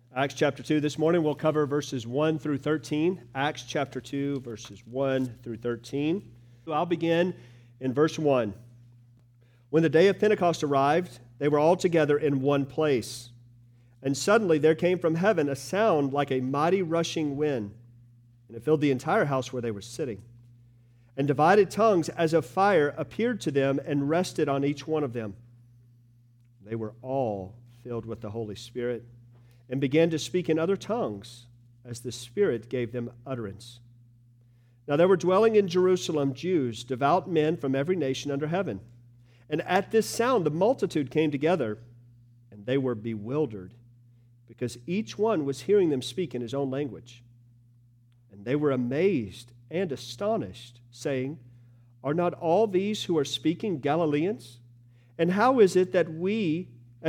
Acts chapter 2. This morning we'll cover verses 1 through 13. Acts chapter 2, verses 1 through 13. I'll begin in verse 1. When the day of Pentecost arrived, they were all together in one place. And suddenly there came from heaven a sound like a mighty rushing wind, and it filled the entire house where they were sitting. And divided tongues as of fire appeared to them and rested on each one of them. They were all filled with the Holy Spirit and began to speak in other tongues as the Spirit gave them utterance. Now there were dwelling in Jerusalem Jews, devout men from every nation under heaven. And at this sound the multitude came together, and they were bewildered, because each one was hearing them speak in his own language. And they were amazed and astonished, saying, "Are not all these who are speaking Galileans? And how is it that we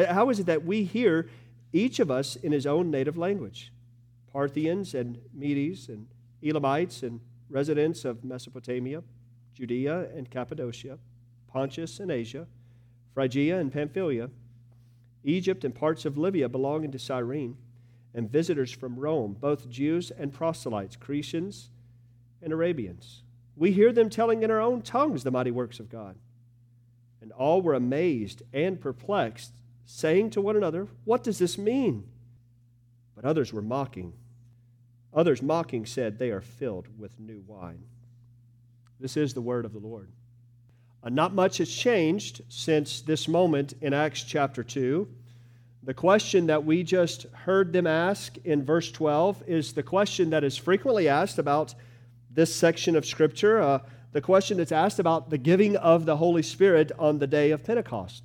hear each of us in his own native language? Parthians and Medes and Elamites and residents of Mesopotamia, Judea and Cappadocia, Pontus and Asia, Phrygia and Pamphylia, Egypt and parts of Libya belonging to Cyrene, and visitors from Rome, both Jews and proselytes, Cretans and Arabians. We hear them telling in our own tongues the mighty works of God." And all were amazed and perplexed, saying to one another, "What does this mean?" But others were mocking. Others mocking said, "They are filled with new wine." This is the word of the Lord. Not much has changed since this moment in Acts chapter 2. The question that we just heard them ask in verse 12 is the question that is frequently asked about this section of Scripture, the question that's asked about the giving of the Holy Spirit on the day of Pentecost.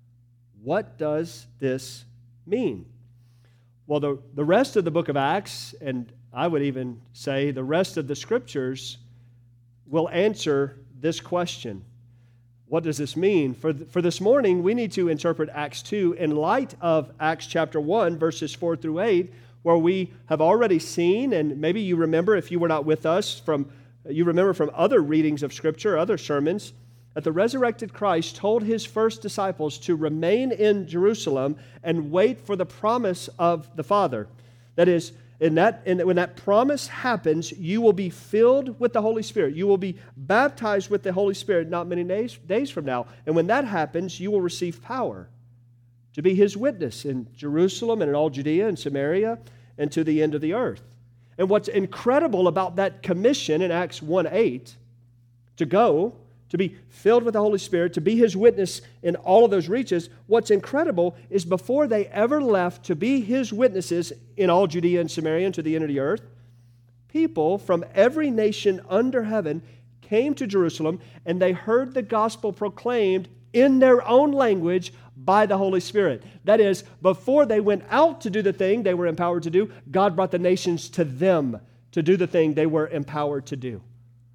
What does this mean? Well, the rest of the book of Acts, and I would even say the rest of the Scriptures, will answer this question. What does this mean? For this morning, we need to interpret Acts 2 in light of Acts chapter 1, verses 4 through 8, where we have already seen, and maybe you remember if you were not with us, you remember from other readings of Scripture, other sermons, that the resurrected Christ told His first disciples to remain in Jerusalem and wait for the promise of the Father. That is, when that promise happens, you will be filled with the Holy Spirit. You will be baptized with the Holy Spirit not many days from now. And when that happens, you will receive power to be His witness in Jerusalem and in all Judea and Samaria and to the end of the earth. And what's incredible about that commission in Acts 1:8, to go, to be filled with the Holy Spirit, to be His witness in all of those reaches, what's incredible is before they ever left to be His witnesses in all Judea and Samaria and to the end of the earth, people from every nation under heaven came to Jerusalem and they heard the gospel proclaimed in their own language by the Holy Spirit. That is, before they went out to do the thing they were empowered to do, God brought the nations to them to do the thing they were empowered to do.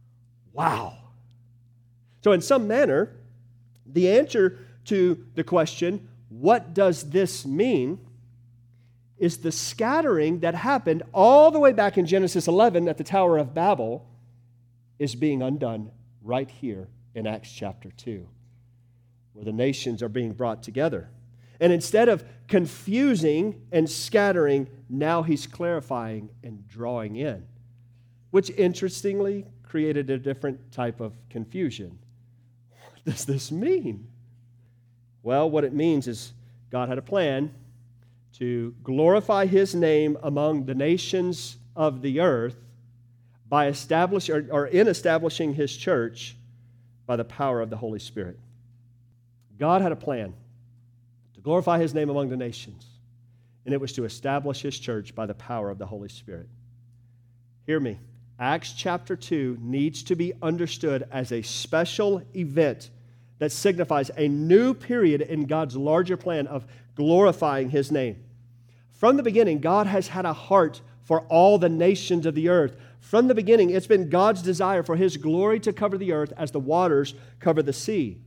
Wow. So in some manner, the answer to the question, what does this mean, is the scattering that happened all the way back in Genesis 11 at the Tower of Babel is being undone right here in Acts chapter 2, where the nations are being brought together. And instead of confusing and scattering, now He's clarifying and drawing in, which interestingly created a different type of confusion. What does this mean? Well, what it means is God had a plan to glorify His name among the nations of the earth by establishing His church by the power of the Holy Spirit. God had a plan to glorify His name among the nations, and it was to establish His church by the power of the Holy Spirit. Hear me. Acts chapter 2 needs to be understood as a special event that signifies a new period in God's larger plan of glorifying His name. From the beginning, God has had a heart for all the nations of the earth. From the beginning, it's been God's desire for His glory to cover the earth as the waters cover the sea.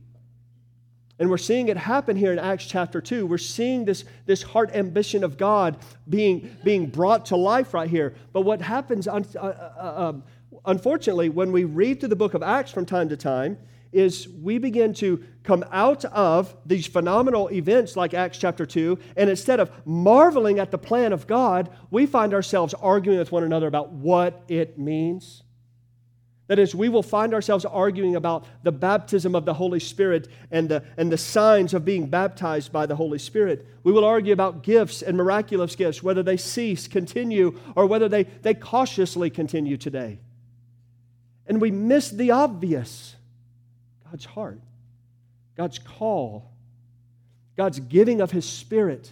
And we're seeing it happen here in Acts chapter 2. We're seeing this heart ambition of God being brought to life right here. But what happens, unfortunately, when we read through the book of Acts from time to time, is we begin to come out of these phenomenal events like Acts chapter 2, and instead of marveling at the plan of God, we find ourselves arguing with one another about what it means. That is, we will find ourselves arguing about the baptism of the Holy Spirit and the signs of being baptized by the Holy Spirit. We will argue about gifts and miraculous gifts, whether they cease, continue, or whether they cautiously continue today. And we miss the obvious. God's heart, God's call, God's giving of His Spirit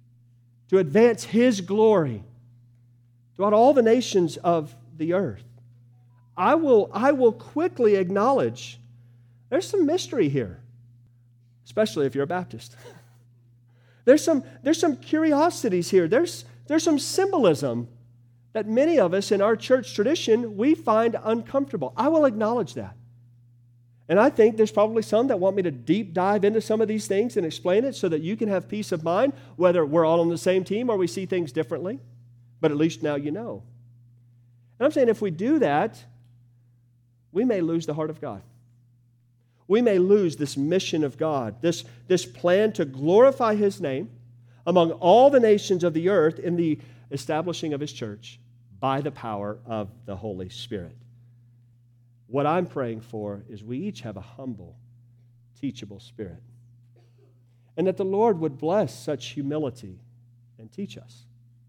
to advance His glory throughout all the nations of the earth. I will quickly acknowledge there's some mystery here, especially if you're a Baptist. There's some curiosities here. There's some symbolism that many of us in our church tradition, we find uncomfortable. I will acknowledge that. And I think there's probably some that want me to deep dive into some of these things and explain it so that you can have peace of mind, whether we're all on the same team or we see things differently. But at least now you know. And I'm saying if we do that, we may lose the heart of God. We may lose this mission of God, this plan to glorify His name among all the nations of the earth in the establishing of His church by the power of the Holy Spirit. What I'm praying for is we each have a humble, teachable spirit. And that the Lord would bless such humility and teach us.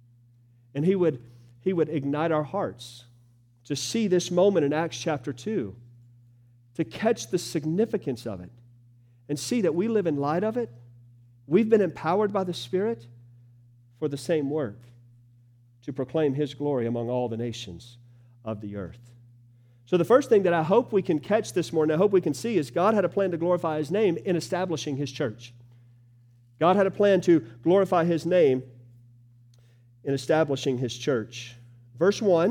And He would ignite our hearts to see this moment in Acts chapter 2, to catch the significance of it, and see that we live in light of it. We've been empowered by the Spirit for the same work, to proclaim His glory among all the nations of the earth. So the first thing that I hope we can catch this morning, I hope we can see, is God had a plan to glorify His name in establishing His church. God had a plan to glorify His name in establishing His church. Verse 1,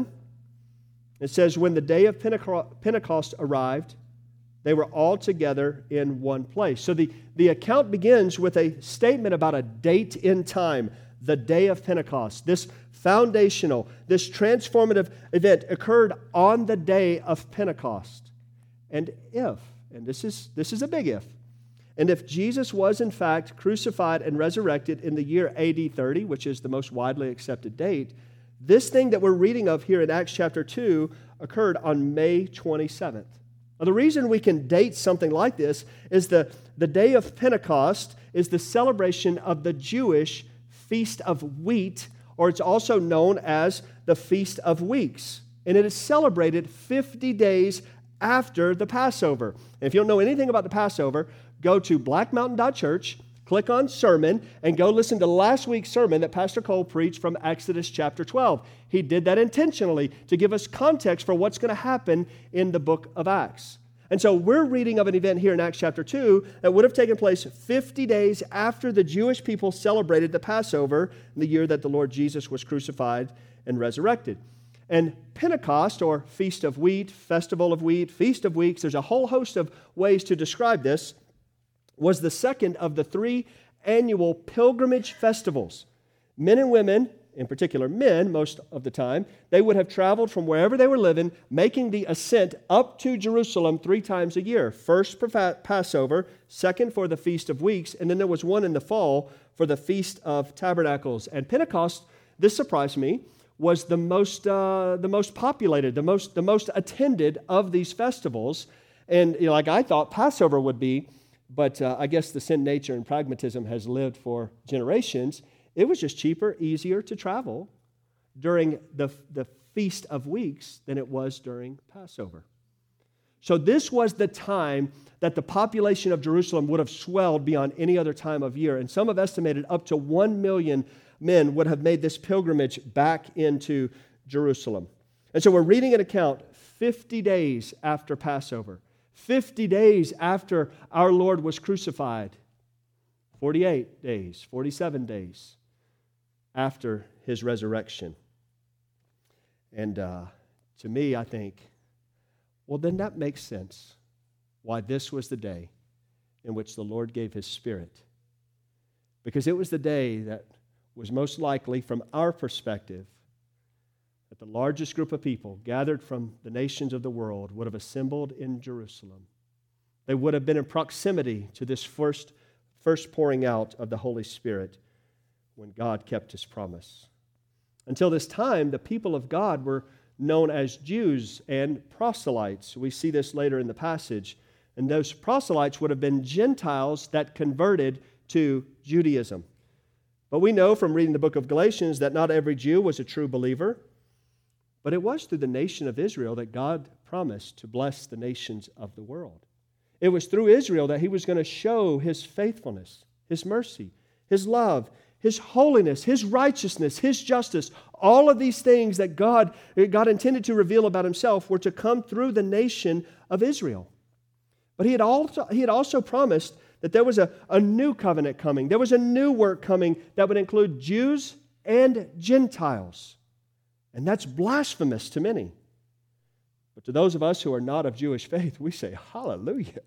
it says, when the day of Pentecost arrived, they were all together in one place. So the account begins with a statement about a date in time, the day of Pentecost. This foundational, this transformative event occurred on the day of Pentecost. And this is a big if, and if Jesus was in fact crucified and resurrected in the year AD 30, which is the most widely accepted date, this thing that we're reading of here in Acts chapter 2 occurred on May 27th. Now, the reason we can date something like this is the day of Pentecost is the celebration of the Jewish Feast of Wheat, or it's also known as the Feast of Weeks. And it is celebrated 50 days after the Passover. And if you don't know anything about the Passover, go to blackmountain.church, click on sermon, and go listen to last week's sermon that Pastor Cole preached from Exodus chapter 12. He did that intentionally to give us context for what's going to happen in the book of Acts. And so we're reading of an event here in Acts chapter 2 that would have taken place 50 days after the Jewish people celebrated the Passover in the year that the Lord Jesus was crucified and resurrected. And Pentecost, or Feast of Wheat, Festival of Wheat, Feast of Weeks, there's a whole host of ways to describe this, was the second of the 3 annual pilgrimage festivals. Men and women, in particular men most of the time, they would have traveled from wherever they were living, making the ascent up to Jerusalem 3 times a year. First for Passover, second for the Feast of Weeks, and then there was one in the fall for the Feast of Tabernacles. And Pentecost, this surprised me, was the most populated, the most attended of these festivals. And like I thought Passover would be, but I guess the sin nature and pragmatism has lived for generations. It was just cheaper, easier to travel during the Feast of Weeks than it was during Passover. So this was the time that the population of Jerusalem would have swelled beyond any other time of year. And some have estimated up to 1 million men would have made this pilgrimage back into Jerusalem. And so we're reading an account 50 days after Passover. 50 days after our Lord was crucified, 48 days, 47 days after His resurrection. And to me, I think, well, then that makes sense why this was the day in which the Lord gave His Spirit. Because it was the day that was most likely, from our perspective, that the largest group of people gathered from the nations of the world would have assembled in Jerusalem They would have been in proximity to this first pouring out of the Holy Spirit when God kept His promise. Until this time, the people of God were known as Jews and proselytes. We see this later in the passage. And those proselytes would have been Gentiles that converted to Judaism. But we know from reading the book of Galatians that not every Jew was a true believer. But it was through the nation of Israel that God promised to bless the nations of the world. It was through Israel that He was going to show His faithfulness, His mercy, His love, His holiness, His righteousness, His justice. All of these things that God intended to reveal about Himself were to come through the nation of Israel. But He had also promised that there was a new covenant coming. There was a new work coming that would include Jews and Gentiles. And that's blasphemous to many. But to those of us who are not of Jewish faith, we say, hallelujah.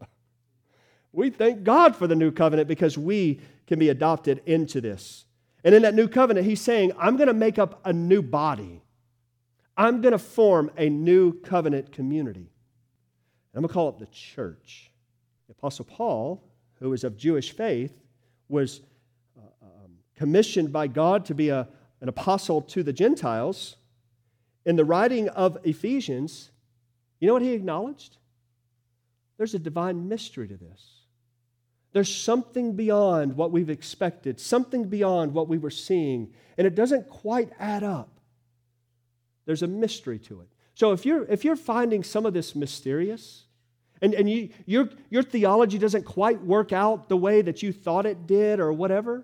We thank God for the new covenant because we can be adopted into this. And in that new covenant, He's saying, I'm going to make up a new body. I'm going to form a new covenant community. I'm going to call it the church. The Apostle Paul, who is of Jewish faith, was commissioned by God to be an apostle to the Gentiles. In the writing of Ephesians, you know what he acknowledged? There's a divine mystery to this. There's something beyond what we've expected, something beyond what we were seeing, and it doesn't quite add up. There's a mystery to it. So if you're finding some of this mysterious, and your theology doesn't quite work out the way that you thought it did or whatever,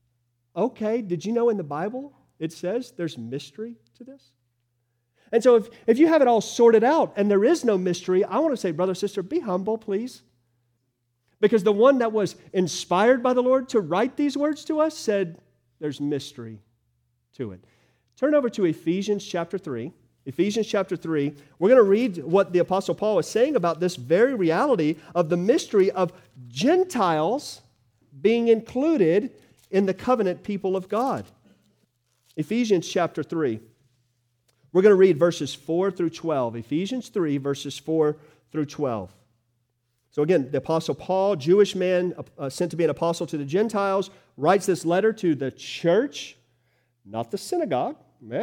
okay, did you know in the Bible it says there's mystery to this? And so if you have it all sorted out and there is no mystery, I want to say, brother, sister, be humble, please. Because the one that was inspired by the Lord to write these words to us said there's mystery to it. Turn over to Ephesians chapter 3. Ephesians chapter 3. We're going to read what the Apostle Paul is saying about this very reality of the mystery of Gentiles being included in the covenant people of God. Ephesians chapter 3. We're going to read verses 4 through 12. Ephesians 3, verses 4 through 12. So again, the Apostle Paul, Jewish man sent to be an apostle to the Gentiles, writes this letter to the church, not the synagogue,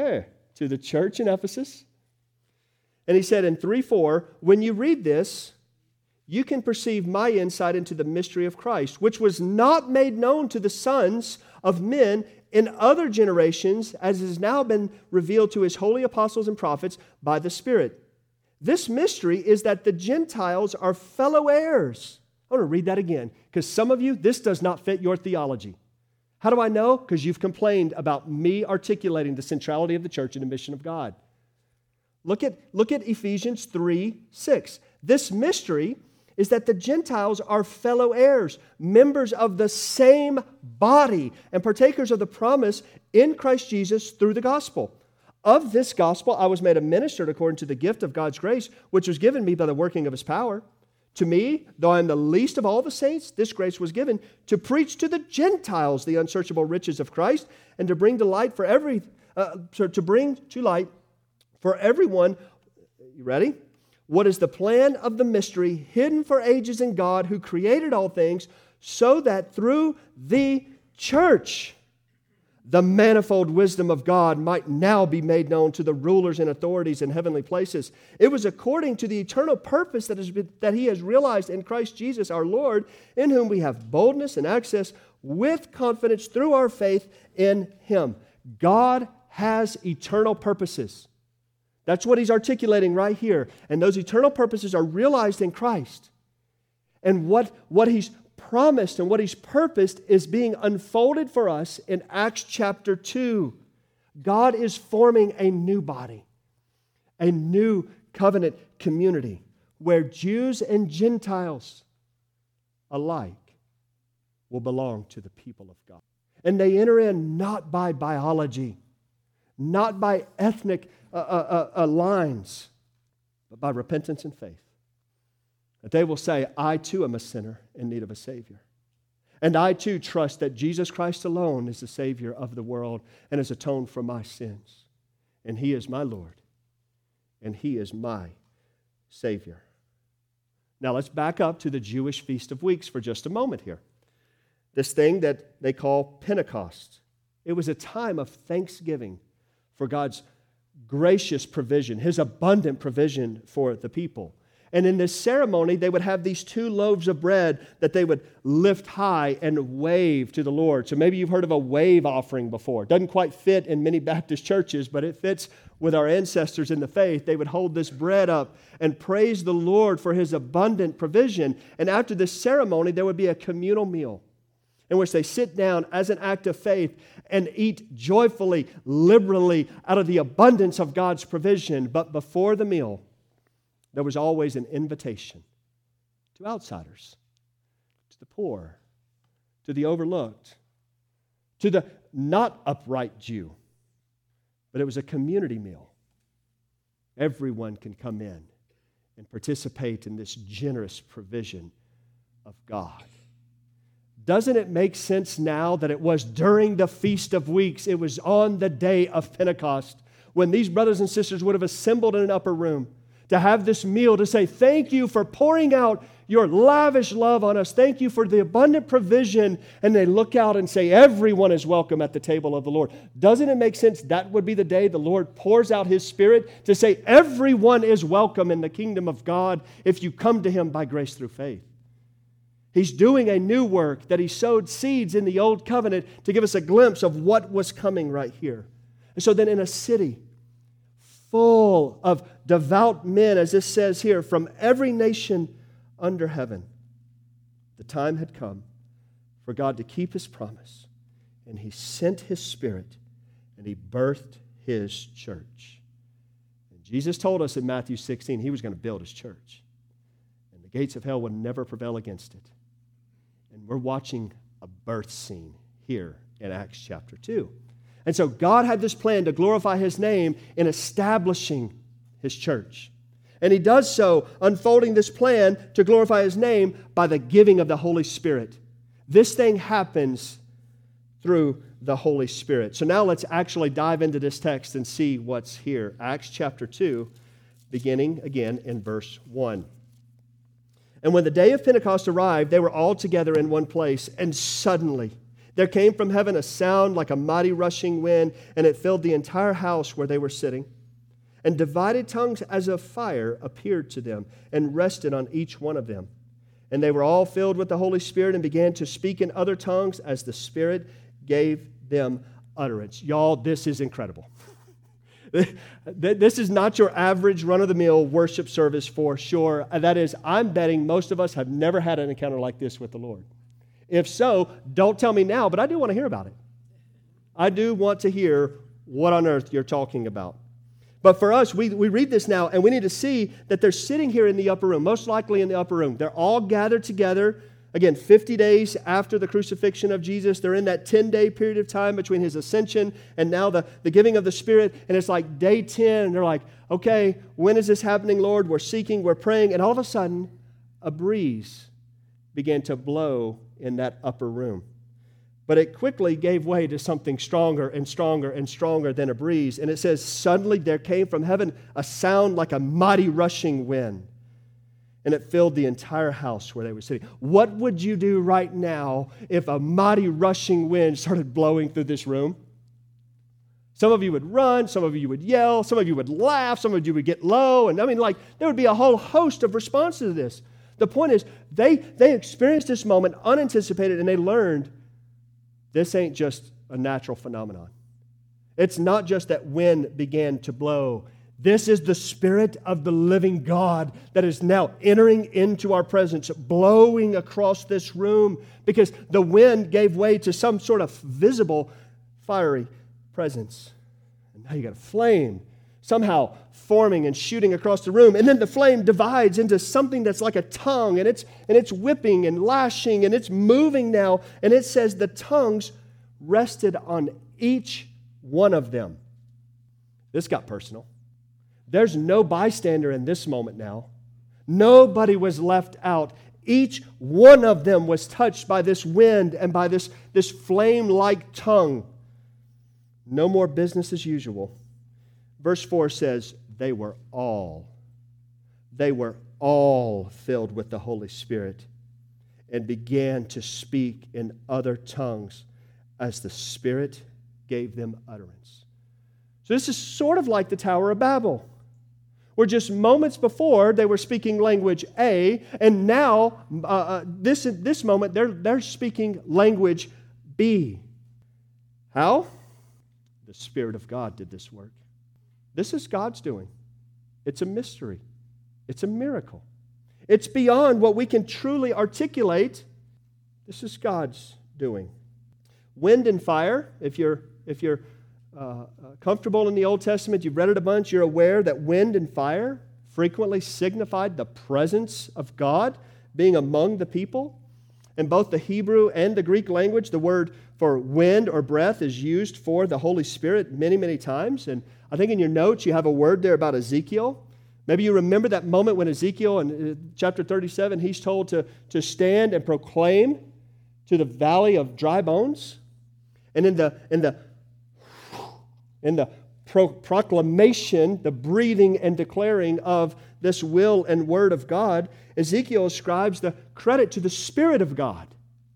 to the church in Ephesus. And he said in 3:4, when you read this, you can perceive my insight into the mystery of Christ, which was not made known to the sons of men in other generations, as has now been revealed to His holy apostles and prophets by the Spirit. This mystery is that the Gentiles are fellow heirs. I want to read that again, because some of you, this does not fit your theology. How do I know? Because you've complained about me articulating the centrality of the church and the mission of God. Look at Ephesians 3:6. This mystery is that the Gentiles are fellow heirs, members of the same body, and partakers of the promise in Christ Jesus through the gospel. Of this gospel I was made a minister according to the gift of God's grace, which was given me by the working of His power. To me, though I am the least of all the saints, this grace was given to preach to the Gentiles the unsearchable riches of Christ, and to bring to light for everyone. You ready? What is the plan of the mystery hidden for ages in God, who created all things, so that through the church the manifold wisdom of God might now be made known to the rulers and authorities in heavenly places. It was according to the eternal purpose that He has realized in Christ Jesus our Lord, in whom we have boldness and access with confidence through our faith in Him. God has eternal purposes. That's what He's articulating right here. And those eternal purposes are realized in Christ. And what He's promised and what He's purposed is being unfolded for us in Acts chapter 2. God is forming a new body, a new covenant community where Jews and Gentiles alike will belong to the people of God. And they enter in not by biology, not by ethnic lines, but by repentance and faith. That they will say, I too am a sinner in need of a Savior. And I too trust that Jesus Christ alone is the Savior of the world and has atoned for my sins. And He is my Lord. And He is my Savior. Now let's back up to the Jewish Feast of Weeks for just a moment here. This thing that they call Pentecost. It was a time of thanksgiving for God's gracious provision, His abundant provision for the people. And in this ceremony, they would have these 2 loaves of bread that they would lift high and wave to the Lord. So maybe you've heard of a wave offering before. It doesn't quite fit in many Baptist churches, but it fits with our ancestors in the faith. They would hold this bread up and praise the Lord for His abundant provision. And after this ceremony, there would be a communal meal in which they sit down as an act of faith and eat joyfully, liberally, out of the abundance of God's provision. But before the meal, there was always an invitation to outsiders, to the poor, to the overlooked, to the not upright Jew. But it was a community meal. Everyone can come in and participate in this generous provision of God. Doesn't it make sense now that it was during the Feast of Weeks, it was on the day of Pentecost, when these brothers and sisters would have assembled in an upper room to have this meal, to say, thank you for pouring out your lavish love on us. Thank you for the abundant provision. And they look out and say, everyone is welcome at the table of the Lord. Doesn't it make sense that would be the day the Lord pours out His Spirit to say, everyone is welcome in the kingdom of God if you come to Him by grace through faith? He's doing a new work that He sowed seeds in the old covenant to give us a glimpse of what was coming right here. And so then in a city full of devout men, as this says here, from every nation under heaven, the time had come for God to keep His promise, and He sent His Spirit, and He birthed His church. And Jesus told us in Matthew 16 He was going to build His church, and the gates of hell would never prevail against it. And we're watching a birth scene here in Acts chapter 2. And so God had this plan to glorify His name in establishing His church. And He does so, unfolding this plan to glorify His name by the giving of the Holy Spirit. This thing happens through the Holy Spirit. So now let's actually dive into this text and see what's here. Acts chapter 2, beginning again in verse 1. And when the day of Pentecost arrived, they were all together in one place, and suddenly there came from heaven a sound like a mighty rushing wind, and it filled the entire house where they were sitting. And divided tongues as of fire appeared to them and rested on each one of them. And they were all filled with the Holy Spirit and began to speak in other tongues as the Spirit gave them utterance. Y'all, this is incredible. This is not your average run-of-the-mill worship service for sure. That is, I'm betting most of us have never had an encounter like this with the Lord. If so, don't tell me now, but I do want to hear about it. I do want to hear what on earth you're talking about. But for us, we read this now, and we need to see that they're sitting here in the upper room, most likely in the upper room. They're all gathered together. Again, 50 days after the crucifixion of Jesus, they're in that 10-day period of time between His ascension and now the giving of the Spirit. And it's like day 10, and they're like, okay, when is this happening, Lord? We're seeking, we're praying. And all of a sudden, a breeze began to blow in that upper room. But it quickly gave way to something stronger and stronger and stronger than a breeze. And it says, suddenly there came from heaven a sound like a mighty rushing wind. And it filled the entire house where they were sitting. What would you do right now if a mighty rushing wind started blowing through this room? Some of you would run, some of you would yell, some of you would laugh, some of you would get low. And there would be a whole host of responses to this. The point is, they experienced this moment unanticipated, and they learned this ain't just a natural phenomenon. It's not just that wind began to blow. This is the Spirit of the living God that is now entering into our presence, blowing across this room, because the wind gave way to some sort of visible fiery presence. And now you got a flame somehow forming and shooting across the room. And then the flame divides into something that's like a tongue, and it's whipping and lashing, and it's moving now. And it says the tongues rested on each one of them. This got personal. There's no bystander in this moment now. Nobody was left out. Each one of them was touched by this wind and by this flame-like tongue. No more business as usual. Verse 4 says, they were all all filled with the Holy Spirit and began to speak in other tongues as the Spirit gave them utterance. So this is sort of like the Tower of Babel, where just moments before they were speaking language A, and now, this moment, they're speaking language B. How? The Spirit of God did this work. This is God's doing. It's a mystery. It's a miracle. It's beyond what we can truly articulate. This is God's doing. Wind and fire, if you're comfortable in the Old Testament, you've read it a bunch, you're aware that wind and fire frequently signified the presence of God being among the people. In both the Hebrew and the Greek language, the word for wind or breath is used for the Holy Spirit many, many times. And I think in your notes you have a word there about Ezekiel. Maybe you remember that moment when Ezekiel in chapter 37, he's told to stand and proclaim to the valley of dry bones. And in the proclamation, the breathing and declaring of this will and word of God, Ezekiel ascribes the credit to the Spirit of God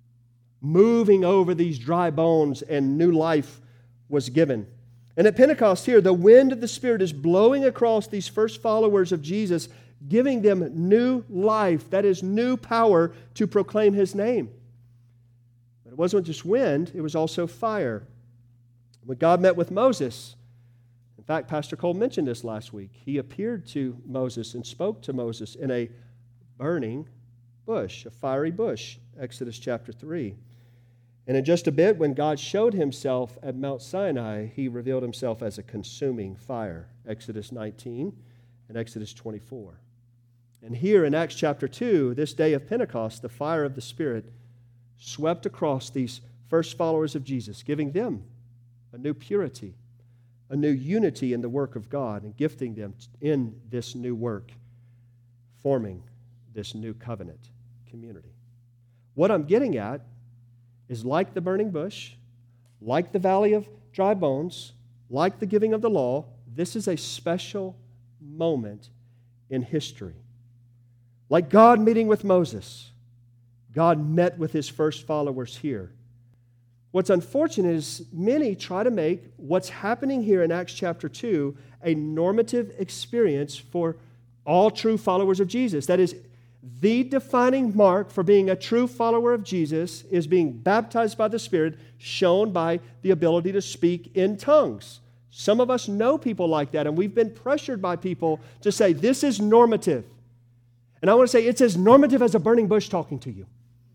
moving over these dry bones, and new life was given. And at Pentecost here, the wind of the Spirit is blowing across these first followers of Jesus, giving them new life, that is, new power to proclaim His name. But it wasn't just wind, it was also fire. When God met with Moses, in fact, Pastor Cole mentioned this last week, He appeared to Moses and spoke to Moses in a burning bush, a fiery bush, Exodus chapter 3. And in just a bit, when God showed Himself at Mount Sinai, He revealed Himself as a consuming fire, Exodus 19 and Exodus 24. And here in Acts chapter 2, this day of Pentecost, the fire of the Spirit swept across these first followers of Jesus, giving them a new purity, a new unity in the work of God, and gifting them in this new work, forming this new covenant community. What I'm getting at is, like the burning bush, like the valley of dry bones, like the giving of the law, this is a special moment in history. Like God meeting with Moses, God met with His first followers here. What's unfortunate is many try to make what's happening here in Acts chapter 2 a normative experience for all true followers of Jesus. That is, the defining mark for being a true follower of Jesus is being baptized by the Spirit, shown by the ability to speak in tongues. Some of us know people like that, and we've been pressured by people to say, this is normative. And I want to say, it's as normative as a burning bush talking to you.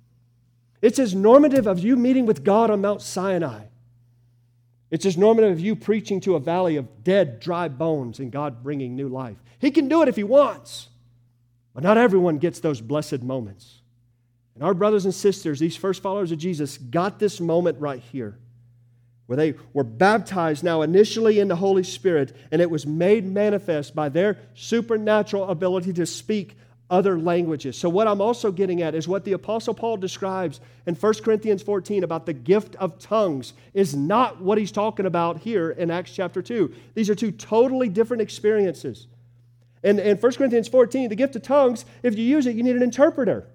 It's as normative of you meeting with God on Mount Sinai. It's as normative of you preaching to a valley of dead, dry bones and God bringing new life. He can do it if He wants. But not everyone gets those blessed moments. And our brothers and sisters, these first followers of Jesus, got this moment right here, where they were baptized now initially in the Holy Spirit, and it was made manifest by their supernatural ability to speak other languages. So what I'm also getting at is what the Apostle Paul describes in 1 Corinthians 14 about the gift of tongues is not what he's talking about here in Acts chapter 2. These are two totally different experiences. And in 1 Corinthians 14, the gift of tongues, if you use it, you need an interpreter.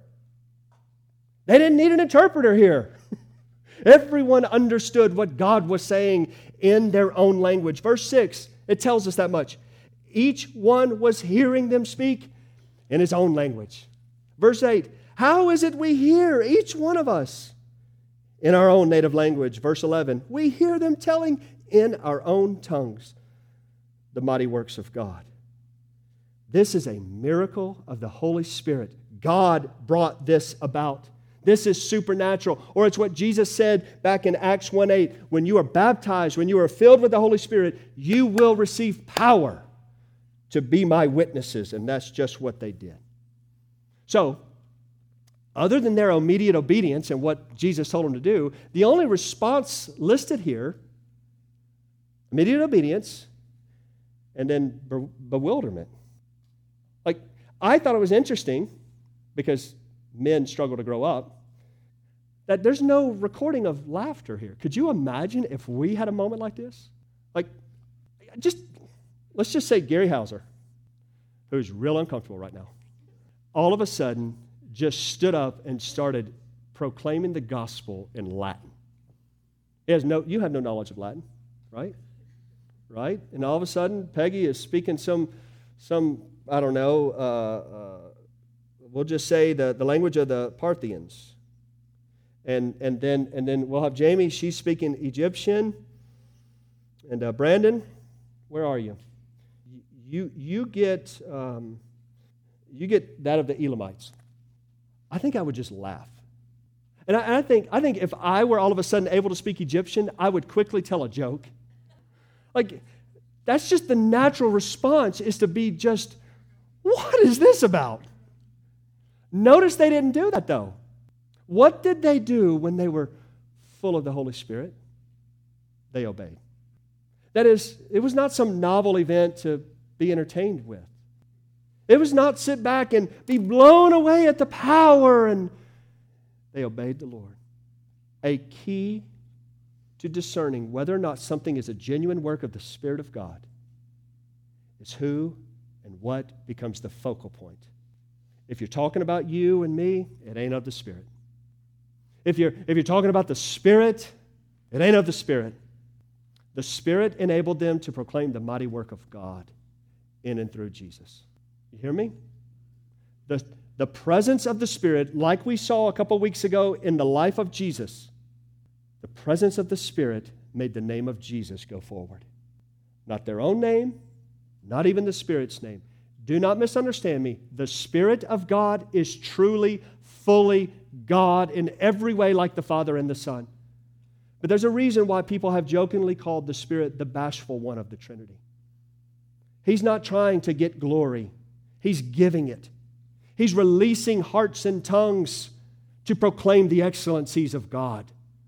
They didn't need an interpreter here. Everyone understood what God was saying in their own language. Verse 6, it tells us that much. Each one was hearing them speak in his own language. Verse 8, how is it we hear, each one of us, in our own native language? Verse 11, we hear them telling in our own tongues the mighty works of God. This is a miracle of the Holy Spirit. God brought this about. This is supernatural. Or it's what Jesus said back in Acts 1:8. When you are baptized, when you are filled with the Holy Spirit, you will receive power to be my witnesses. And that's just what they did. So, other than their immediate obedience and what Jesus told them to do, the only response listed here, immediate obedience, and then bewilderment. Like, I thought it was interesting, because men struggle to grow up, that there's no recording of laughter here. Could you imagine if we had a moment like this? Like, let's just say Gary Hauser, who's real uncomfortable right now. all of a sudden just stood up and started proclaiming the gospel in Latin. You have no knowledge of Latin, right? Right? And all of a sudden, Peggy is speaking some I don't know, we'll just say the language of the Parthians. And then we'll have Jamie, she's speaking Egyptian. And Brandon, where are you? You get that of the Elamites. I think I would just laugh. And I think if I were all of a sudden able to speak Egyptian, I would quickly tell a joke. Like, that's just the natural response, is to be just, what is this about? Notice they didn't do that, though. What did they do when they were full of the Holy Spirit? They obeyed. That is, it was not some novel event to be entertained with. It was not sit back and be blown away at the power, and they obeyed the Lord. A key to discerning whether or not something is a genuine work of the Spirit of God is who and what becomes the focal point. If you're talking about you and me, it ain't of the Spirit. If you're talking about the Spirit, it ain't of the Spirit. The Spirit enabled them to proclaim the mighty work of God in and through Jesus. You hear me? The presence of the Spirit, like we saw a couple weeks ago in the life of Jesus, the presence of the Spirit made the name of Jesus go forward. Not their own name, not even the Spirit's name. Do not misunderstand me. The Spirit of God is truly, fully God in every way, like the Father and the Son. But there's a reason why people have jokingly called the Spirit the bashful one of the Trinity. He's not trying to get glory. He's giving it. He's releasing hearts and tongues to proclaim the excellencies of God.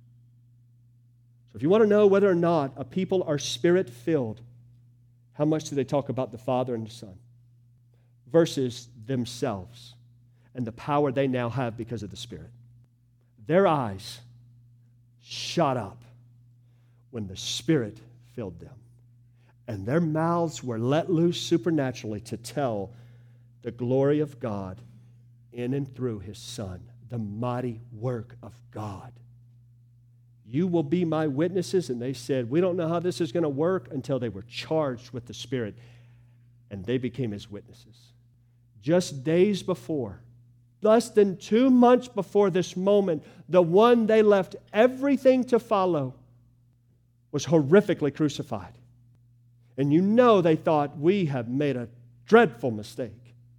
So if you want to know whether or not a people are Spirit-filled, how much do they talk about the Father and the Son versus themselves and the power they now have because of the Spirit? Their eyes shot up when the Spirit filled them, and their mouths were let loose supernaturally to tell the glory of God in and through His Son, the mighty work of God. You will be my witnesses. And they said, we don't know how this is going to work, until they were charged with the Spirit, and they became His witnesses. Just days before, less than 2 months before this moment, the one they left everything to follow was horrifically crucified. And you know they thought, we have made a dreadful mistake.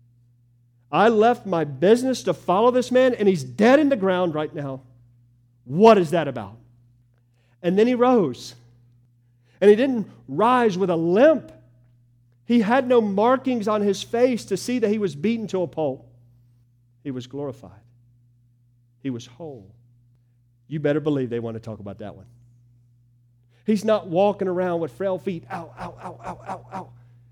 I left my business to follow this man, and he's dead in the ground right now. What is that about? And then he rose. And he didn't rise with a limp. He had no markings on his face to see that he was beaten to a pulp. He was glorified. He was whole. You better believe they want to talk about that one. He's not walking around with frail feet. Ow, ow, ow, ow, ow, ow.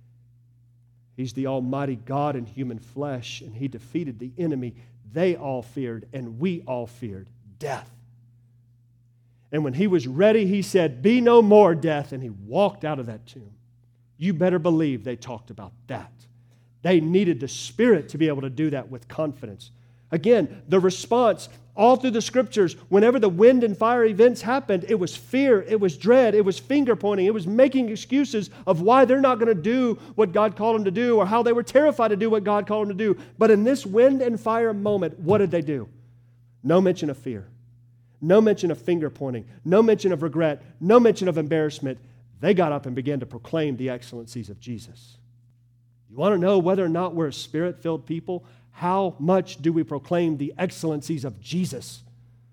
He's the almighty God in human flesh, and He defeated the enemy they all feared and we all feared, death. And when He was ready, He said, be no more, death, and He walked out of that tomb. You better believe they talked about that. They needed the Spirit to be able to do that with confidence. Again, the response all through the Scriptures, whenever the wind and fire events happened, it was fear, it was dread, it was finger pointing, it was making excuses of why they're not going to do what God called them to do, or how they were terrified to do what God called them to do. But in this wind and fire moment, what did they do? No mention of fear. No mention of finger pointing. No mention of regret. No mention of embarrassment. They got up and began to proclaim the excellencies of Jesus. You want to know whether or not we're a Spirit-filled people? How much do we proclaim the excellencies of Jesus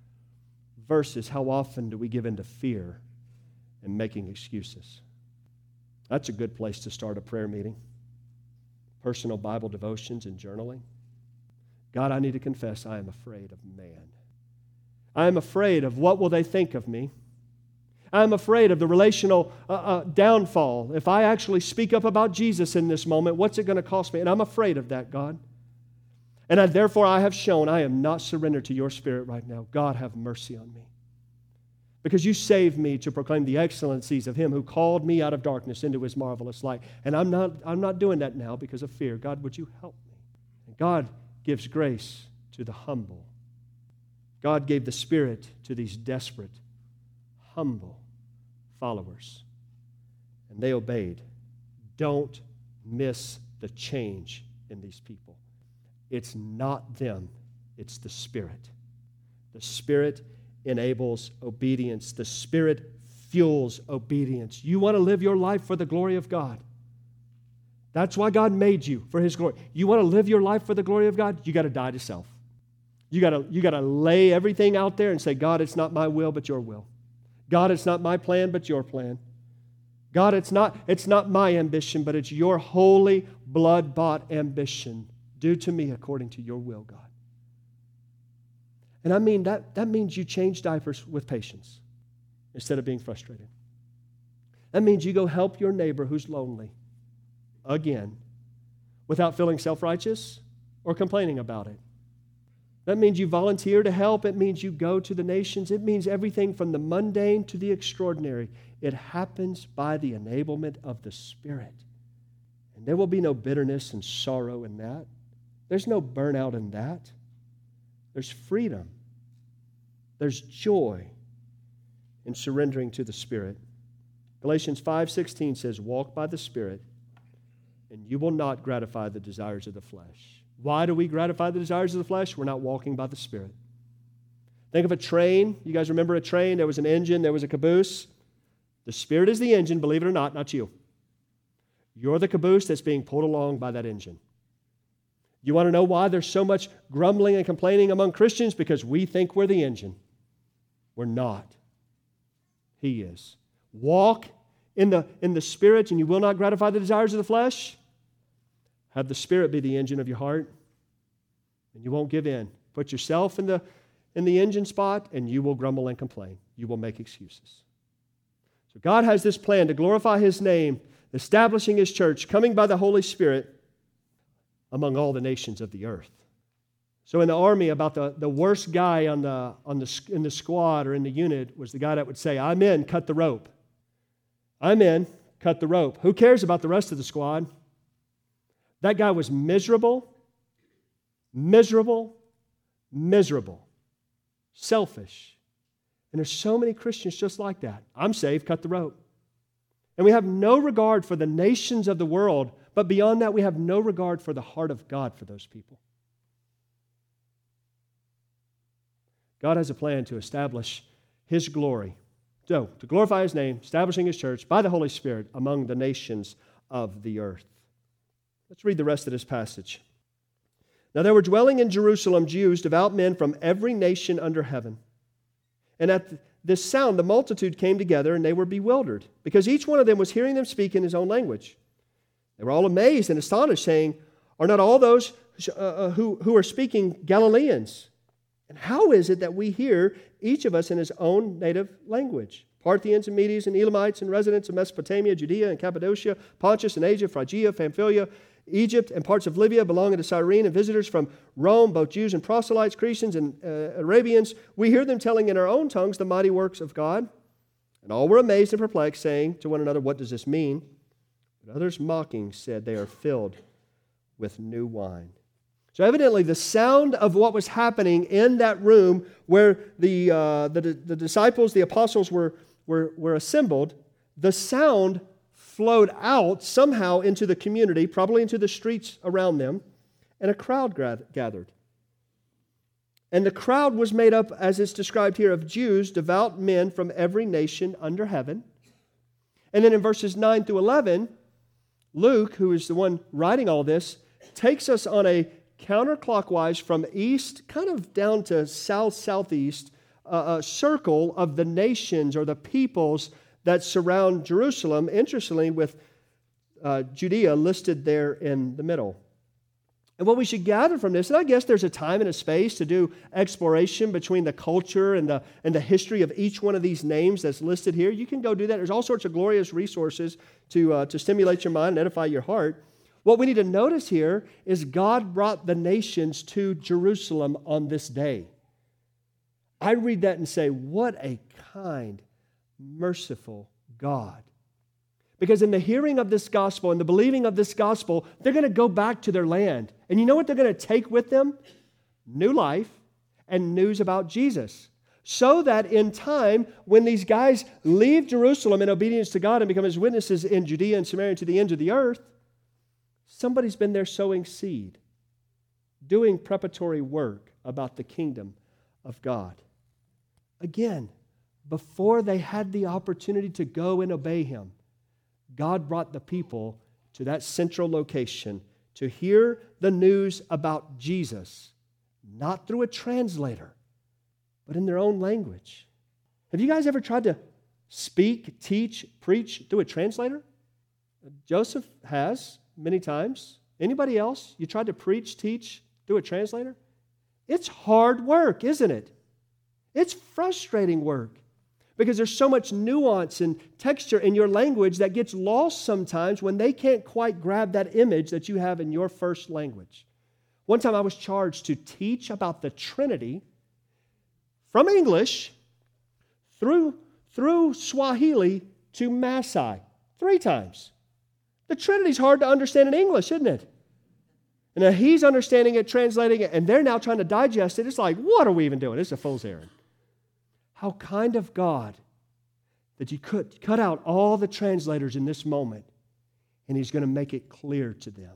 versus how often do we give in to fear and making excuses? That's a good place to start a prayer meeting. Personal Bible devotions and journaling. God, I need to confess I am afraid of man. I am afraid of what will they think of me. I am afraid of the relational downfall. If I actually speak up about Jesus in this moment, what's it going to cost me? And I'm afraid of that, God. And therefore I have shown I am not surrendered to Your Spirit right now. God, have mercy on me. Because You saved me to proclaim the excellencies of Him who called me out of darkness into His marvelous light. And I'm not doing that now because of fear. God, would You help me? And God, gives grace to the humble. God gave the Spirit to these desperate, humble followers. And they obeyed. Don't miss the change in these people. It's not them, it's the Spirit. The Spirit enables obedience. The Spirit fuels obedience. You want to live your life for the glory of God. That's why God made you, for His glory. You want to live your life for the glory of God? You got to die to self. You got to lay everything out there and say, God, it's not my will, but your will. God, it's not my plan, but your plan. God, it's not my ambition, but it's your holy, blood-bought ambition. Do to me according to your will, God. And I mean, that means you change diapers with patience instead of being frustrated. That means you go help your neighbor who's lonely again without feeling self-righteous or complaining about it. That means you volunteer to help. It means you go to the nations. It means everything from the mundane to the extraordinary. It happens by the enablement of the Spirit. And there will be no bitterness and sorrow in that. There's no burnout in that. There's freedom. There's joy in surrendering to the Spirit. Galatians 5:16 says, walk by the Spirit, and you will not gratify the desires of the flesh. Why do we gratify the desires of the flesh? We're not walking by the Spirit. Think of a train. You guys remember a train? There was an engine, there was a caboose. The Spirit is the engine, believe it or not you. You're the caboose that's being pulled along by that engine. You want to know why there's so much grumbling and complaining among Christians? Because we think we're the engine. We're not. He is. Walk in the Spirit, and you will not gratify the desires of the flesh. Have the Spirit be the engine of your heart, and you won't give in. Put yourself in the engine spot, and you will grumble and complain. You will make excuses. So God has this plan to glorify His name, establishing His church, coming by the Holy Spirit among all the nations of the earth. So in the army, about the worst guy in the squad or in the unit was the guy that would say, I'm in, cut the rope. I'm in, cut the rope. Who cares about the rest of the squad? That guy was miserable, selfish. And there's so many Christians just like that. I'm saved, cut the rope. And we have no regard for the nations of the world, but beyond that, we have no regard for the heart of God for those people. God has a plan to establish His glory. So, to glorify His name, establishing His church by the Holy Spirit among the nations of the earth. Let's read the rest of this passage. Now there were dwelling in Jerusalem Jews, devout men from every nation under heaven. And at this sound the multitude came together, and they were bewildered, because each one of them was hearing them speak in his own language. They were all amazed and astonished, saying, are not all those who are speaking Galileans? And how is it that we hear each of us in his own native language? Parthians and Medes and Elamites and residents of Mesopotamia, Judea and Cappadocia, Pontus and Asia, Phrygia, Pamphylia, Egypt, and parts of Libya belonging to Cyrene, and visitors from Rome, both Jews and proselytes, Cretans and Arabians. We hear them telling in our own tongues the mighty works of God. And all were amazed and perplexed, saying to one another, what does this mean? But others mocking said, they are filled with new wine. So evidently the sound of what was happening in that room where the disciples, the apostles were assembled, the sound flowed out somehow into the community, probably into the streets around them, and a crowd gathered. And the crowd was made up, as it's described here, of Jews, devout men from every nation under heaven. And then in verses 9 through 11, Luke, who is the one writing all this, takes us on a counterclockwise from east, kind of down to southeast, circle of the nations or the peoples that surround Jerusalem, interestingly, with Judea listed there in the middle. And what we should gather from this, and I guess there's a time and a space to do exploration between the culture and the history of each one of these names that's listed here. You can go do that. There's all sorts of glorious resources to stimulate your mind and edify your heart. What we need to notice here is God brought the nations to Jerusalem on this day. I read that and say, what a kind, merciful God. Because in the hearing of this gospel and the believing of this gospel, they're going to go back to their land. And you know what they're going to take with them? New life and news about Jesus. So that in time, when these guys leave Jerusalem in obedience to God and become His witnesses in Judea and Samaria and to the ends of the earth, somebody's been there sowing seed, doing preparatory work about the kingdom of God. Again, before they had the opportunity to go and obey Him, God brought the people to that central location to hear the news about Jesus, not through a translator, but in their own language. Have you guys ever tried to speak, teach, preach through a translator? Joseph has many times. Anybody else? You tried to preach, teach through a translator? It's hard work, isn't it? It's frustrating work because there's so much nuance and texture in your language that gets lost sometimes when they can't quite grab that image that you have in your first language. One time I was charged to teach about the Trinity from English through Swahili to Maasai 3 times. The Trinity's hard to understand in English, isn't it? And now he's understanding it, translating it, and they're now trying to digest it. It's like, what are we even doing? It's a fool's errand. How kind of God that you could cut out all the translators in this moment, and He's going to make it clear to them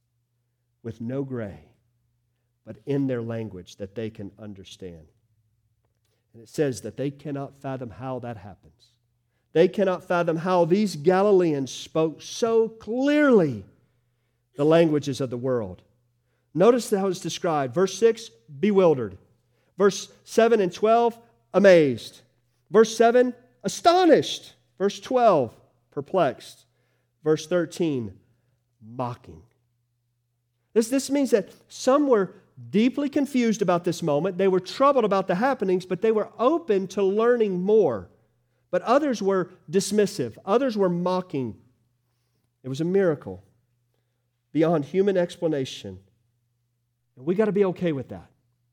with no gray, but in their language that they can understand. And it says that they cannot fathom how that happens. They cannot fathom how these Galileans spoke so clearly the languages of the world. Notice how it's described. Verse 6, bewildered. Verse 7 and 12, amazed. Verse 7, astonished. Verse 12, perplexed. Verse 13, mocking. This means that some were deeply confused about this moment. They were troubled about the happenings, but they were open to learning more. But others were dismissive. Others were mocking. It was a miracle beyond human explanation. And we got to be okay with that.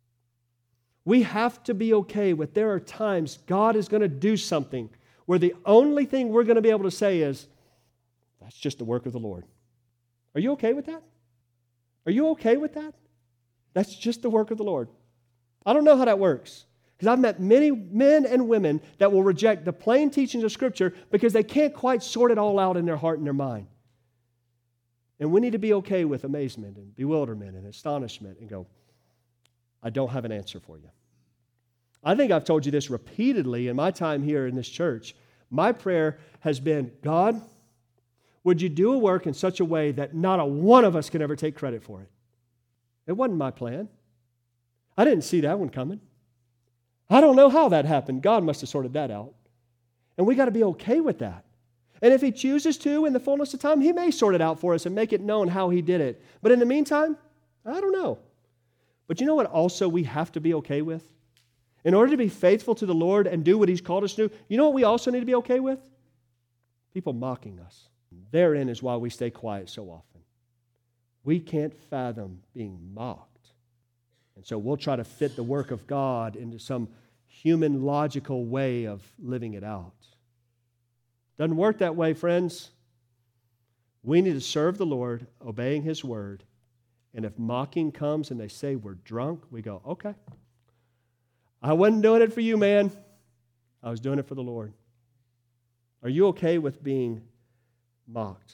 We have to be okay with there are times God is going to do something where the only thing we're going to be able to say is, that's just the work of the Lord. Are you okay with that? Are you okay with that? That's just the work of the Lord. I don't know how that works. Because I've met many men and women that will reject the plain teachings of Scripture because they can't quite sort it all out in their heart and their mind. And we need to be okay with amazement and bewilderment and astonishment and go, I don't have an answer for you. I think I've told you this repeatedly in my time here in this church. My prayer has been, God, would you do a work in such a way that not a one of us can ever take credit for it? It wasn't my plan. I didn't see that one coming. I don't know how that happened. God must have sorted that out. And we got to be okay with that. And if He chooses to, in the fullness of time, He may sort it out for us and make it known how He did it. But in the meantime, I don't know. But you know what also we have to be okay with? In order to be faithful to the Lord and do what He's called us to do, you know what we also need to be okay with? People mocking us. Therein is why we stay quiet so often. We can't fathom being mocked. And so we'll try to fit the work of God into some human logical way of living it out. Doesn't work that way, friends. We need to serve the Lord, obeying His word. And if mocking comes and they say we're drunk, we go, okay. I wasn't doing it for you, man. I was doing it for the Lord. Are you okay with being mocked?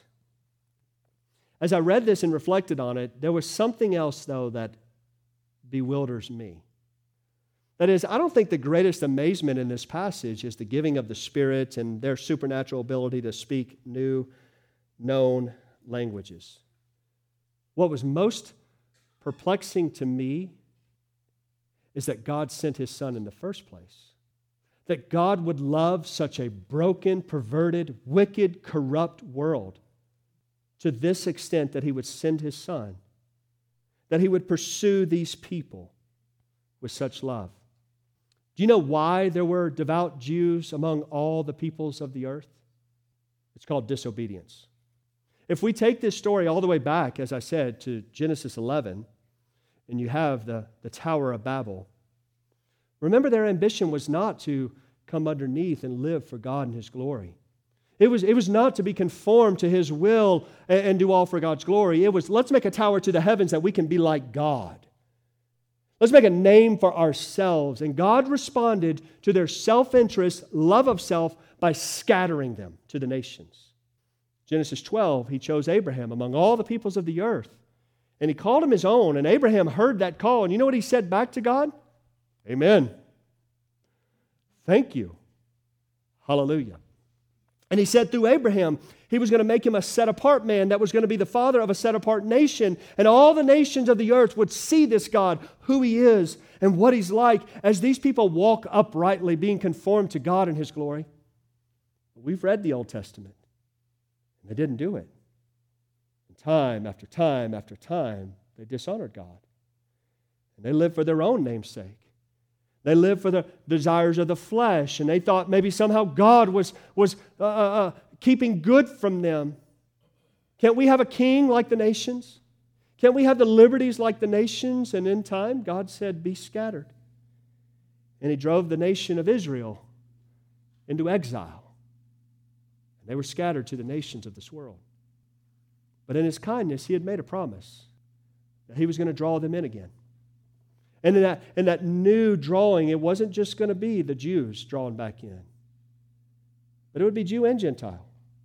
As I read this and reflected on it, there was something else, though, that bewilders me. That is, I don't think the greatest amazement in this passage is the giving of the Spirit and their supernatural ability to speak new, known languages. What was most perplexing to me is that God sent His Son in the first place. That God would love such a broken, perverted, wicked, corrupt world to this extent that He would send His Son, that He would pursue these people with such love. Do you know why there were devout Jews among all the peoples of the earth? It's called disobedience. If we take this story all the way back, as I said, to Genesis 11, and you have the Tower of Babel, remember their ambition was not to come underneath and live for God and His glory. It was not to be conformed to His will and do all for God's glory. It was, let's make a tower to the heavens that we can be like God. Let's make a name for ourselves. And God responded to their self-interest, love of self, by scattering them to the nations. Genesis 12, He chose Abraham among all the peoples of the earth. And He called him His own. And Abraham heard that call. And you know what he said back to God? Amen. Thank you. Hallelujah. And He said through Abraham, He was going to make him a set-apart man that was going to be the father of a set-apart nation. And all the nations of the earth would see this God, who He is and what He's like, as these people walk uprightly, being conformed to God and His glory. We've read the Old Testament, and they didn't do it. And time after time after time, they dishonored God. And they lived for their own name's sake. They lived for the desires of the flesh, and they thought maybe somehow God was keeping good from them. Can't we have a king like the nations? Can't we have the liberties like the nations? And in time, God said, be scattered. And He drove the nation of Israel into exile. And they were scattered to the nations of this world. But in His kindness, He had made a promise that He was going to draw them in again. And in that new drawing, it wasn't just going to be the Jews drawn back in, but it would be Jew and Gentile.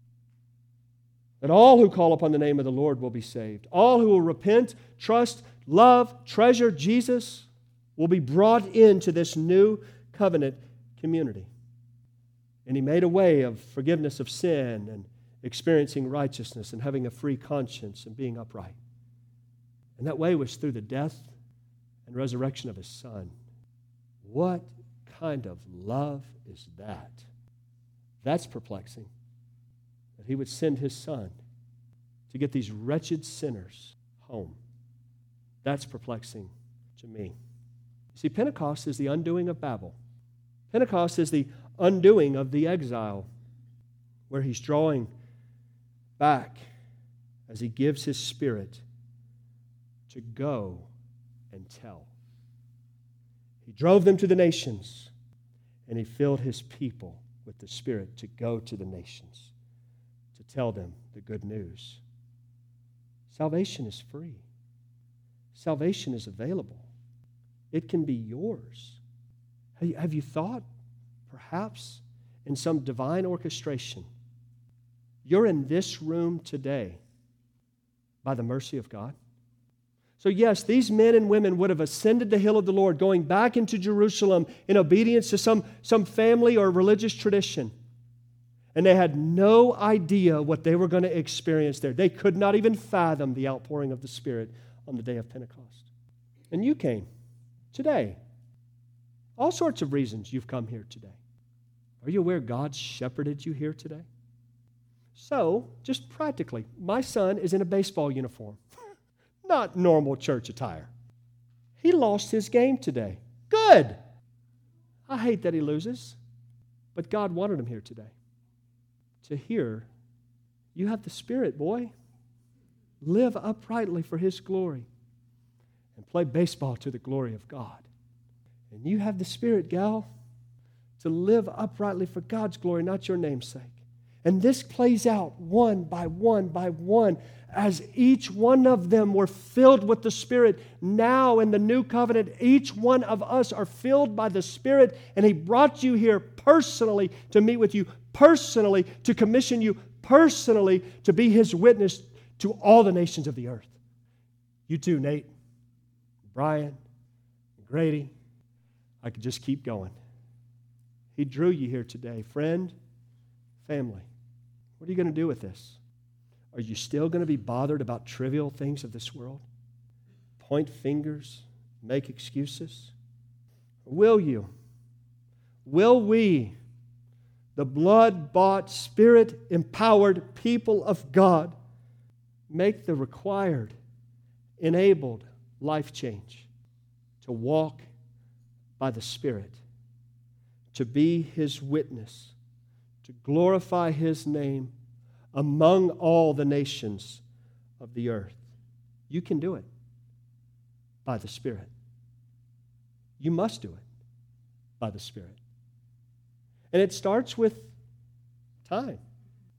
That all who call upon the name of the Lord will be saved. All who will repent, trust, love, treasure Jesus will be brought into this new covenant community. And He made a way of forgiveness of sin and experiencing righteousness and having a free conscience and being upright. And that way was through the death and resurrection of His Son. What kind of love is that? That's perplexing. That He would send His Son to get these wretched sinners home. That's perplexing to me. See, Pentecost is the undoing of Babel. Pentecost is the undoing of the exile, where He's drawing back as He gives His Spirit to go and tell. He drove them to the nations, and He filled His people with the Spirit to go to the nations, to tell them the good news. Salvation is free. Salvation is available. It can be yours. Have you thought, perhaps, in some divine orchestration, you're in this room today by the mercy of God? So yes, these men and women would have ascended the hill of the Lord, going back into Jerusalem in obedience to some family or religious tradition. And they had no idea what they were going to experience there. They could not even fathom the outpouring of the Spirit on the day of Pentecost. And you came today. All sorts of reasons you've come here today. Are you aware God shepherded you here today? So, just practically, my son is in a baseball uniform. Not normal church attire. He lost his game today. Good. I hate that he loses. But God wanted him here today to hear, you have the Spirit, boy. Live uprightly for His glory and play baseball to the glory of God. And you have the Spirit, gal, to live uprightly for God's glory, not your namesake. And this plays out one by one by one as each one of them were filled with the Spirit. Now in the new covenant, each one of us are filled by the Spirit, and He brought you here personally to meet with you, personally to commission you, personally to be His witness to all the nations of the earth. You too, Nate, Brian, Grady. I could just keep going. He drew you here today. Friend, family, what are you going to do with this? Are you still going to be bothered about trivial things of this world? Point fingers, make excuses? Or will you? Will we, the blood-bought, Spirit-empowered people of God, make the required, enabled life change to walk by the Spirit, to be His witness, to glorify His name among all the nations of the earth? You can do it by the Spirit. You must do it by the Spirit. And it starts with time.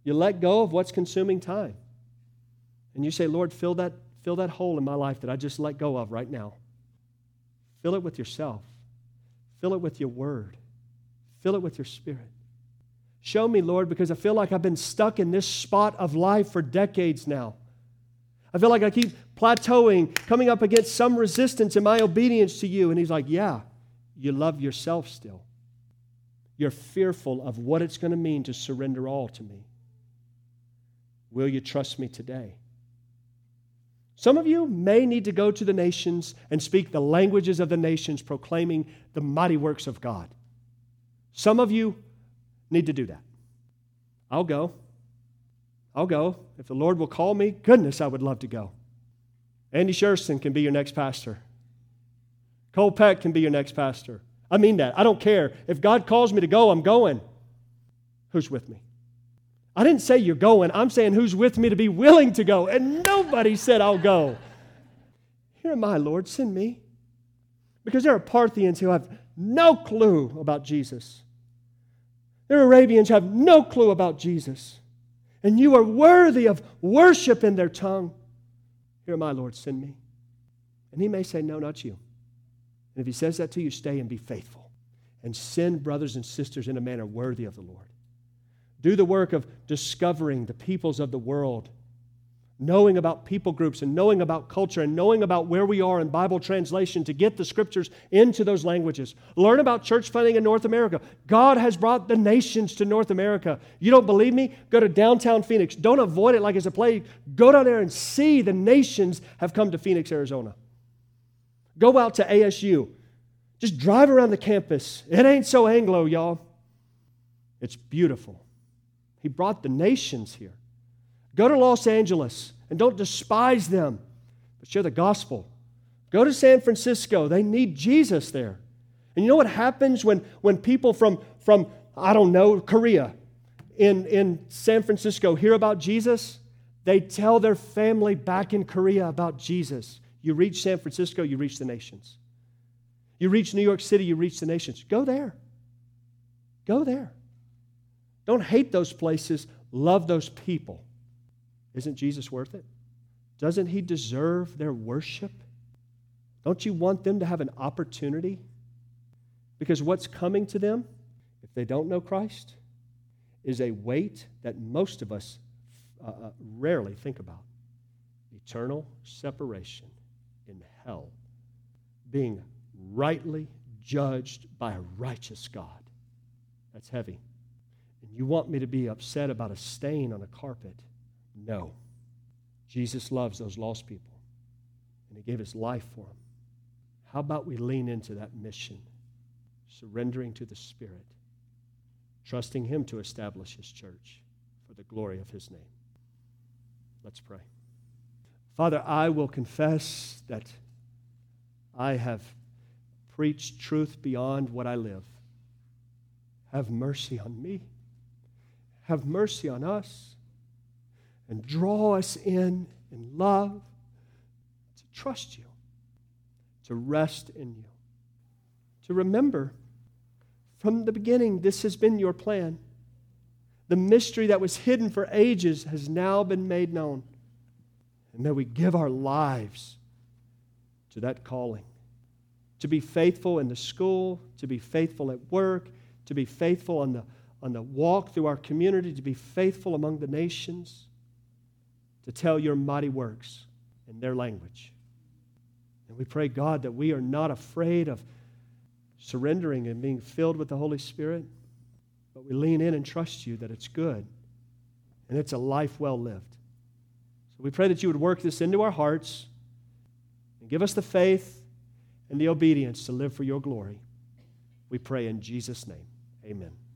You let go of what's consuming time. And you say, Lord, fill that hole in my life that I just let go of right now. Fill it with yourself. Fill it with your word. Fill it with your spirit. Show me, Lord, because I feel like I've been stuck in this spot of life for decades now. I feel like I keep plateauing, coming up against some resistance in my obedience to you. And he's like, yeah, you love yourself still. You're fearful of what it's going to mean to surrender all to me. Will you trust me today? Some of you may need to go to the nations and speak the languages of the nations, proclaiming the mighty works of God. Some of you need to do that. I'll go. If the Lord will call me, goodness, I would love to go. Andy Sherson can be your next pastor. Cole Peck can be your next pastor. I mean that. I don't care. If God calls me to go, I'm going. Who's with me? I didn't say you're going. I'm saying who's with me to be willing to go. And nobody said I'll go. Here am I, Lord. Send me. Because there are Parthians who have no clue about Jesus. There are Arabians who have no clue about Jesus. And you are worthy of worship in their tongue. Here am I, Lord. Send me. And he may say, no, not you. And if he says that to you, stay and be faithful. And send brothers and sisters in a manner worthy of the Lord. Do the work of discovering the peoples of the world, knowing about people groups and knowing about culture and knowing about where we are in Bible translation to get the Scriptures into those languages. Learn about church planting in North America. God has brought the nations to North America. You don't believe me? Go to downtown Phoenix. Don't avoid it like it's a plague. Go down there and see the nations have come to Phoenix, Arizona. Go out to ASU. Just drive around the campus. It ain't so Anglo, y'all. It's beautiful. He brought the nations here. Go to Los Angeles and don't despise them, but share the gospel. Go to San Francisco. They need Jesus there. And you know what happens when people from I don't know, Korea in San Francisco hear about Jesus? They tell their family back in Korea about Jesus. You reach San Francisco, you reach the nations. You reach New York City, you reach the nations. Go there. Go there. Don't hate those places. Love those people. Isn't Jesus worth it? Doesn't he deserve their worship? Don't you want them to have an opportunity? Because what's coming to them, if they don't know Christ, is a weight that most of us rarely think about. Eternal separation in hell, being rightly judged by a righteous God. That's heavy. And you want me to be upset about a stain on a carpet? No. Jesus loves those lost people, and he gave his life for them. How about we lean into that mission, surrendering to the Spirit, trusting him to establish his church for the glory of his name? Let's pray. Father, I will confess that I have preached truth beyond what I live. Have mercy on me. Have mercy on us. And draw us in love to trust you, to rest in you, to remember from the beginning this has been your plan. The mystery that was hidden for ages has now been made known. And may we give our lives to that calling. To be faithful in the school, to be faithful at work, to be faithful on the walk through our community, to be faithful among the nations, to tell your mighty works in their language. And we pray, God, that we are not afraid of surrendering and being filled with the Holy Spirit, but we lean in and trust you that it's good and it's a life well lived. So we pray that you would work this into our hearts and give us the faith and the obedience to live for your glory. We pray in Jesus' name. Amen.